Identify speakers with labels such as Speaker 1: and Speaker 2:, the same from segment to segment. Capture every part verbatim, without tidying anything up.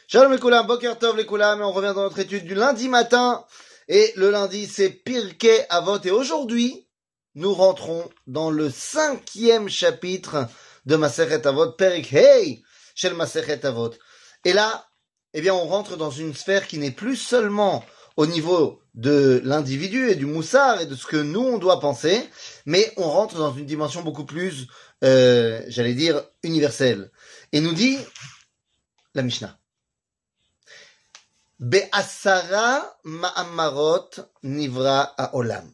Speaker 1: Shalom les Koulam, Boker Tov les Koulam, et on revient dans notre étude du lundi matin. Et le lundi, c'est Pirkei Avot. Et aujourd'hui, nous rentrons dans le cinquième chapitre de Masechet Avot, Perik Hey, Shel Masechet Avot. Et là, eh bien, on rentre dans une sphère qui n'est plus seulement au niveau de l'individu et du moussard et de ce que nous, on doit penser, mais on rentre dans une dimension beaucoup plus, euh, j'allais dire, universelle. Et nous dit la Mishnah. Be'asara ma'amarot nivra ha'olam.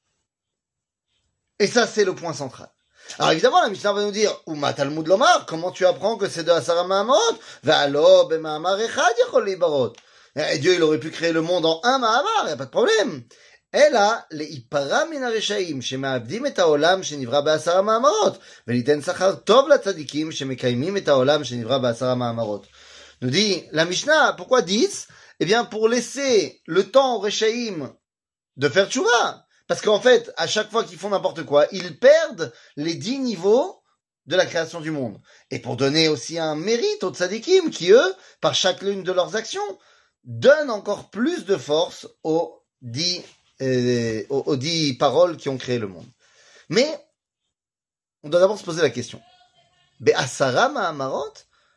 Speaker 1: Et ça, c'est le point central. Alors évidemment, la Mishnah va nous dire, Uma Talmud lomar, comment tu apprends que c'est de Asara ma'amarot? Ve'alo be'ma'amar echad yachol libarot. Et Dieu, il aurait pu créer le monde en un ma'amar, y a pas de problème. Ela le'ipara min hareshaim shema'abdim et ha'olam shenivra be'asara ma'amarot ve'liten sachar tov latzadikim shemekaimim et ha'olam shenivra be'asara ma'amarot. Nous dit la Mishnah, pourquoi dix? Eh bien, pour laisser le temps aux Réchaïm de faire tchouva. Parce qu'en fait, à chaque fois qu'ils font n'importe quoi, ils perdent les dix niveaux de la création du monde. Et pour donner aussi un mérite aux tzadikim, qui eux, par chacune de leurs actions, donnent encore plus de force aux dix, euh, aux, aux dix paroles qui ont créé le monde. Mais, on doit d'abord se poser la question. Be'asara ma'amarot?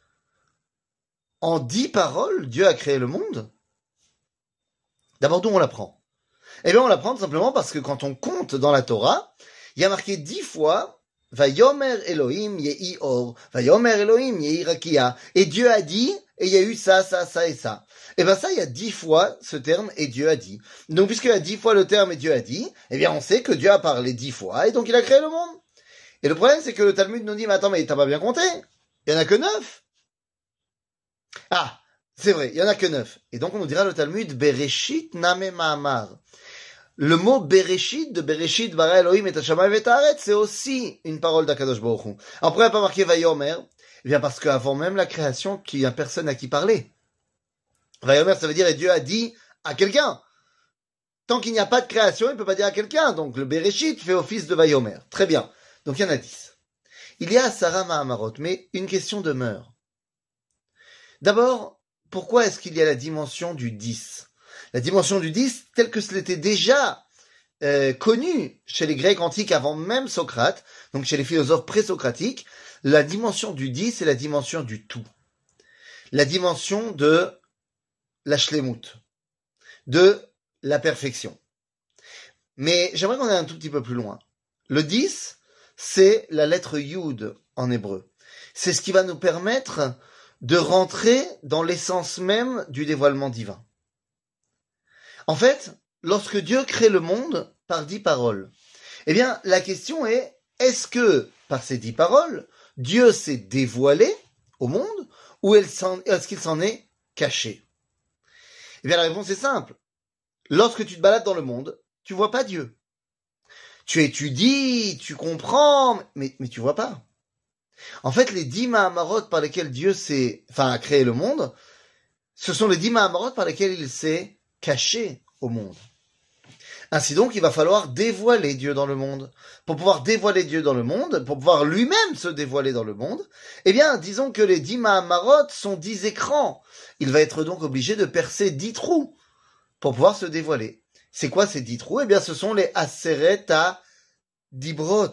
Speaker 1: En dix paroles, Dieu a créé le monde. D'abord, d'où on l'apprend? Eh bien, on l'apprend tout simplement parce que quand on compte dans la Torah, il y a marqué dix fois Vayomer Elohim yehi or, Vayomer Elohim yehi rakia. Et Dieu a dit, et il y a eu ça, ça, ça et ça. Et bien ça, il y a dix fois ce terme et Dieu a dit. Donc, puisqu'il y a dix fois le terme et Dieu a dit, eh bien, on sait que Dieu a parlé dix fois et donc il a créé le monde. Et le problème, c'est que le Talmud nous dit, mais attends, mais t'as pas bien compté? Il y en a que neuf. Ah, c'est vrai, il y en a que neuf. Et donc on nous dira le Talmud, Bereshit name ma'amar. Le mot Bereshit, de Bereshit bara Elohim et Hashamayim et Haaretz, c'est aussi une parole d'Akadosh Baruch Hu. Alors pourquoi il n'y a pas marqué Vayomer? Eh bien parce qu'avant même la création, il n'y a personne à qui parler. Vayomer, ça veut dire, et Dieu a dit à quelqu'un. Tant qu'il n'y a pas de création, il ne peut pas dire à quelqu'un. Donc le Bereshit fait office de Vayomer. Très bien. Donc il y en a dix. Il y a Asara Ma'amarot, mais une question demeure. D'abord, pourquoi est-ce qu'il y a la dimension du dix? La dimension du dix, telle que cela était déjà euh, connu chez les Grecs antiques avant même Socrate, donc chez les philosophes pré-socratiques, la dimension du dix est la dimension du tout. La dimension de la shlemut, de la perfection. Mais j'aimerais qu'on aille un tout petit peu plus loin. Le dix, c'est la lettre Yud en hébreu. C'est ce qui va nous permettre de rentrer dans l'essence même du dévoilement divin. En fait, lorsque Dieu crée le monde par dix paroles, eh bien, la question est, est-ce que, par ces dix paroles, Dieu s'est dévoilé au monde, ou est-ce qu'il s'en est caché? Eh bien, la réponse est simple. Lorsque tu te balades dans le monde, tu vois pas Dieu. Tu étudies, tu comprends, mais, mais tu vois pas. En fait, les dix Mahamarot par lesquels Dieu s'est, enfin, a créé le monde, ce sont les dix Mahamarot par lesquels il s'est caché au monde. Ainsi donc, il va falloir dévoiler Dieu dans le monde. Pour pouvoir dévoiler Dieu dans le monde, pour pouvoir lui-même se dévoiler dans le monde, eh bien, disons que les dix Mahamarot sont dix écrans. Il va être donc obligé de percer dix trous pour pouvoir se dévoiler. C'est quoi ces dix trous? Eh bien, ce sont les Aseret HaDibrot.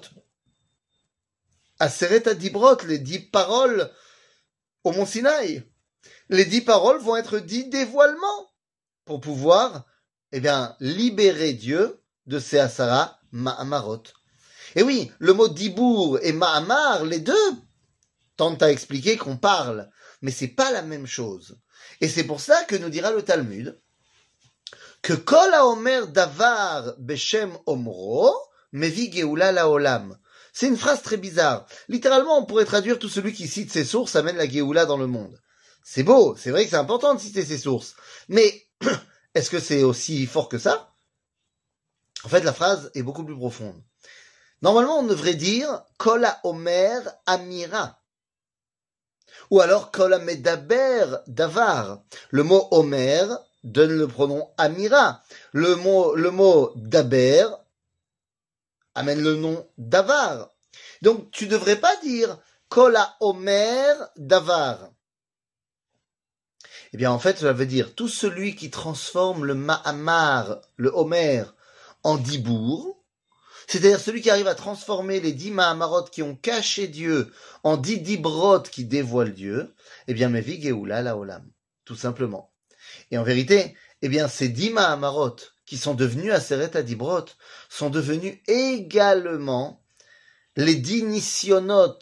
Speaker 1: Aseret HaDibrot, les dix paroles au mont Sinaï. Les dix paroles vont être dix dévoilements pour pouvoir, eh bien, libérer Dieu de ses Asara Ma'amarot. Et oui, le mot Dibour et Ma'amar, les deux, tentent à expliquer qu'on parle, mais c'est pas la même chose. Et c'est pour ça que nous dira le Talmud que Kol HaOmer Davar Beshem Omro Mevi Geoula Laolam. C'est une phrase très bizarre. Littéralement, on pourrait traduire tout celui qui cite ses sources amène la Géoula dans le monde. C'est beau, c'est vrai que c'est important de citer ses sources. Mais, est-ce que c'est aussi fort que ça? En fait, la phrase est beaucoup plus profonde. Normalement, on devrait dire Kol HaOmer Amira. Ou alors Kol HaMedaber Davar. Le mot Omer donne le pronom Amira. Le mot, le mot Daber amène le nom Davar. Donc, tu devrais pas dire Kol HaOmer Davar. Eh bien, en fait, cela veut dire tout celui qui transforme le Mahamar, le Homer, en Dibour, c'est-à-dire celui qui arrive à transformer les dix Mahamarot qui ont caché Dieu en dix Dibrot qui dévoilent Dieu, eh bien, Mevi Geoula la Olam, tout simplement. Et en vérité, eh bien, ces dix Mahamarot qui sont devenus Aseret Adibrot sont devenus également les dix Nisyonot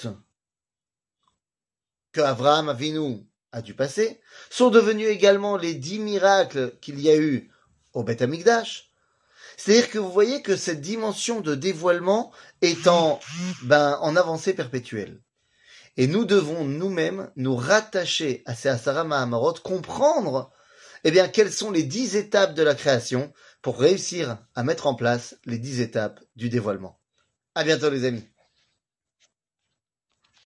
Speaker 1: que Avraham Avinu a dû passer, sont devenus également les dix miracles qu'il y a eu au Beth Amikdash. C'est-à-dire que vous voyez que cette dimension de dévoilement est en, ben, en avancée perpétuelle. Et nous devons nous-mêmes nous rattacher à ces Asara Mahamarot, comprendre, eh bien, quelles sont les dix étapes de la création pour réussir à mettre en place les dix étapes du dévoilement. À bientôt les amis.